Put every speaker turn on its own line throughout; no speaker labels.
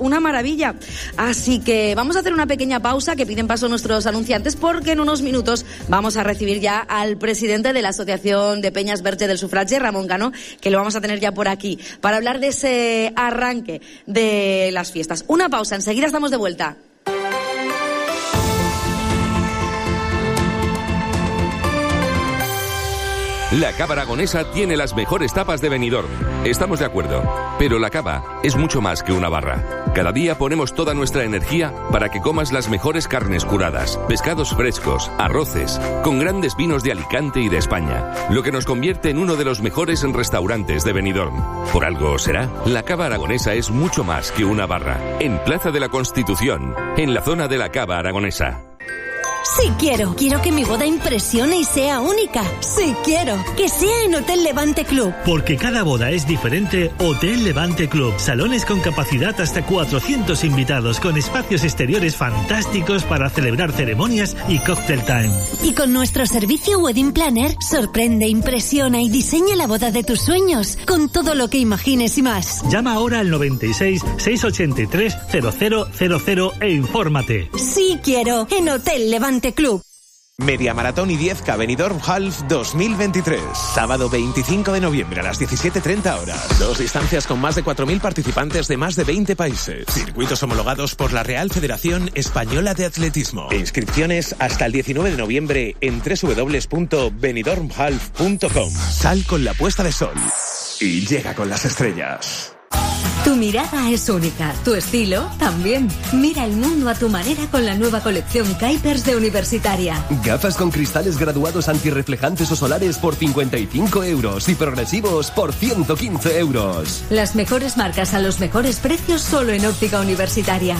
una maravilla. Así que vamos a hacer una pequeña pausa, que piden paso nuestros anunciantes, porque en unos minutos vamos a recibir ya al presidente de la Asociación de Peñas Verge del Sufragi, Ramón Cano, que lo vamos a tener ya por aquí, para hablar de ese arranque de las fiestas. Una pausa, enseguida estamos de vuelta.
La Cava Aragonesa tiene las mejores tapas de Benidorm. Estamos de acuerdo, pero la cava es mucho más que una barra. Cada día ponemos toda nuestra energía para que comas las mejores carnes curadas, pescados frescos, arroces, con grandes vinos de Alicante y de España, lo que nos convierte en uno de los mejores restaurantes de Benidorm. Por algo será, la Cava Aragonesa es mucho más que una barra. En Plaza de la Constitución, en la zona de la Cava Aragonesa.
Sí quiero. Quiero que mi boda impresione y sea única. Sí quiero. Que sea en Hotel Levante Club.
Porque cada boda es diferente, Hotel Levante Club. Salones con capacidad hasta 400 invitados, con espacios exteriores fantásticos para celebrar ceremonias y cocktail time.
Y con nuestro servicio Wedding Planner, sorprende, impresiona y diseña la boda de tus sueños, con todo lo que imagines y más.
Llama ahora al 96 683 0000 e infórmate.
Sí quiero. En Hotel Levante Club.
Media Maratón y 10K Benidorm Half 2023. Sábado 25 de noviembre a las 17:30 horas. 2 distancias con más de 4.000 participantes de más de 20 países. Circuitos homologados por la Real Federación Española de Atletismo. Inscripciones hasta el 19 de noviembre en www.benidormhalf.com. Sal con la puesta de sol y llega con las estrellas.
Tu mirada es única, tu estilo también. Mira el mundo a tu manera con la nueva colección Kuipers de Universitaria.
Gafas con cristales graduados antirreflejantes o solares por 55 euros y progresivos por 115 euros.
Las mejores marcas a los mejores precios solo en Óptica Universitaria.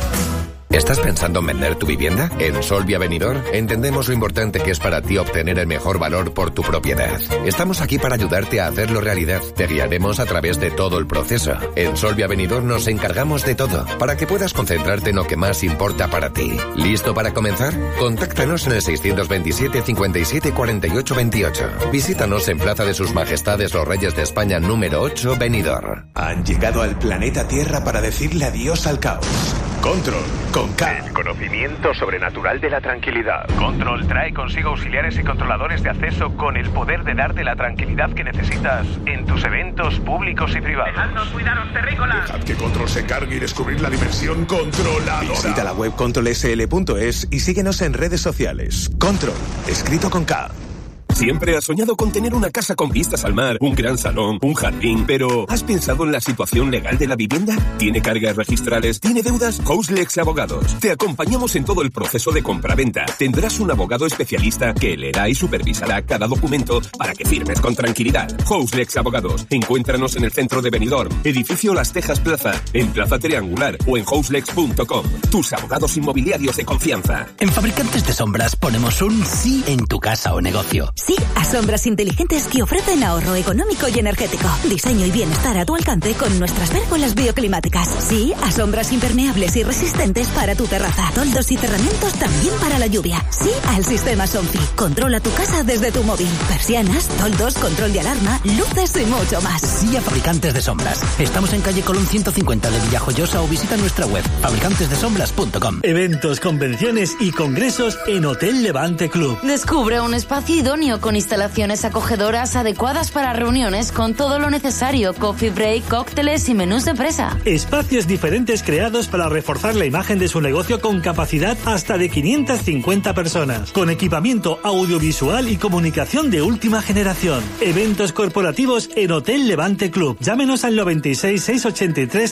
¿Estás pensando en vender tu vivienda? En Solvia Benidorm entendemos lo importante que es para ti obtener el mejor valor por tu propiedad. Estamos aquí para ayudarte a hacerlo realidad. Te guiaremos a través de todo el proceso. En Solvia Benidorm nos encargamos de todo, para que puedas concentrarte en lo que más importa para ti. ¿Listo para comenzar? Contáctanos en el 627 57 48 28. Visítanos en Plaza de Sus Majestades los Reyes de España número 8, Benidorm.
Han llegado al planeta Tierra para decirle adiós al caos. Control, con K.
El conocimiento sobrenatural de la tranquilidad. Control trae consigo auxiliares y controladores de acceso con el poder de darte la tranquilidad que necesitas en tus eventos públicos y privados.
¡Dejadnos cuidaros, terrícolas!
Dejad que Control se encargue y descubrir la dimensión controlada.
Visita la web controlsl.es y síguenos en redes sociales. Control, escrito con K.
Siempre has soñado con tener una casa con vistas al mar, un gran salón, un jardín, pero ¿has pensado en la situación legal de la vivienda? ¿Tiene cargas registrales? ¿Tiene deudas? Houselex Abogados. Te acompañamos en todo el proceso de compraventa. Tendrás un abogado especialista que leerá y supervisará cada documento para que firmes con tranquilidad. Houselex Abogados. Encuéntranos en el centro de Benidorm, edificio Las Tejas Plaza, en Plaza Triangular o en houselex.com. Tus abogados inmobiliarios de confianza.
En Fabricantes de Sombras ponemos un sí en tu casa o negocio.
Sí a sombras inteligentes que ofrecen ahorro económico y energético. Diseño y bienestar a tu alcance con nuestras pérgolas bioclimáticas. Sí a sombras impermeables y resistentes para tu terraza. Toldos y cerramientos también para la lluvia. Sí al sistema Somfy. Controla tu casa desde tu móvil. Persianas, toldos, control de alarma, luces y mucho más.
Sí a Fabricantes de Sombras. Estamos en calle Colón 150 de Villajoyosa o visita nuestra web fabricantesdesombras.com.
Eventos, convenciones y congresos en Hotel Levante Club.
Descubre un espacio idóneo con instalaciones acogedoras adecuadas para reuniones con todo lo necesario, coffee break, cócteles y menús de empresa.
Espacios diferentes creados para reforzar la imagen de su negocio con capacidad hasta de 550 personas, con equipamiento audiovisual y comunicación de última generación. Eventos corporativos en Hotel Levante Club. Llámenos al 96 683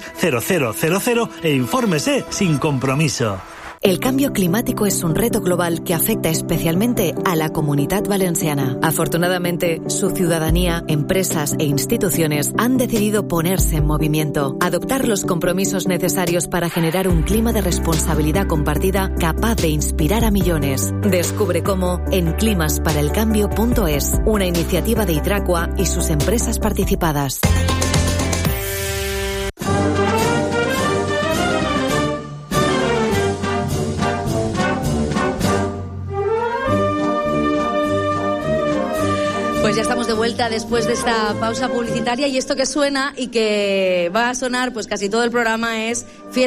0000 e infórmese sin compromiso.
El cambio climático es un reto global que afecta especialmente a la Comunitat Valenciana. Afortunadamente, su ciudadanía, empresas e instituciones han decidido ponerse en movimiento, adoptar los compromisos necesarios para generar un clima de responsabilidad compartida capaz de inspirar a millones. Descubre cómo en climasparaelcambio.es, una iniciativa de Hidracua y sus empresas participadas.
Pues ya estamos de vuelta después de esta pausa publicitaria y esto que suena y que va a sonar pues casi todo el programa es fiesta.